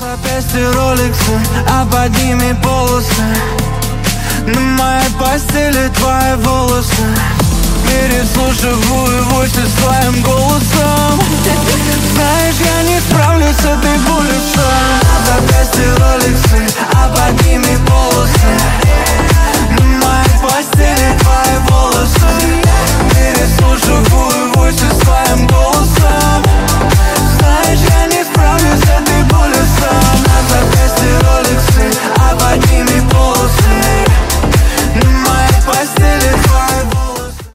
запястье роликсы, а под ними полосы. На моей постели твои волосы. Переслушиваю